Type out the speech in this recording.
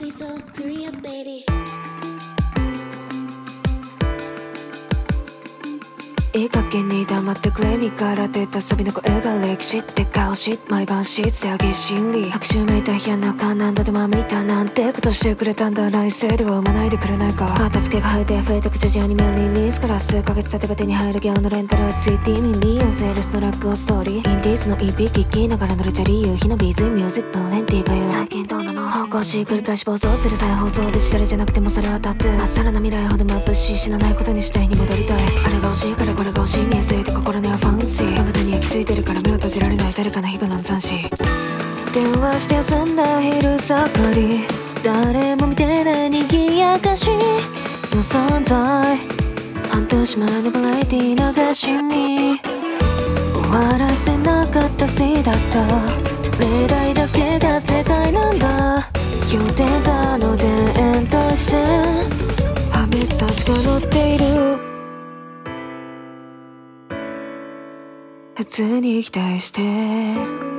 say so, hurry up baby。 いい加減に黙ってくれ、身から出たサビの声が歴史って顔し、毎晩シーツで上げ心理、拍手めいた部屋の中何度でも見た、なんてことしてくれたんだ、来世では生まないでくれないか。片付けが生えて増えてくジョジョアニメリリースから数ヶ月経てば手に入るギャオのレンタル CD ミリオンセールスのラックをストーリー、インディーズの EP 聴きながら乗れちゃり夕日のビーズミュージックプレンティーがよ。最近どうなの、方向し繰り返し暴走する再放送、デジタルじゃなくてもそれはタトゥー、まっさらな未来ほど眩しい、死なないことにしたいに戻りたい。あれが欲しいからこれが欲しい、見えすぎて心にはファンシー、まぶたに焼き付いてるから目を閉じられない、誰かの火花の斬新。電話して休んだ昼盛り、誰も見てない賑やかしの存在、半年前のバラエティ流しに終わらせなかったせいだった、例題だけが正解なんだ、予定だの田園都市線、破滅たちが乗っている、普通に期待して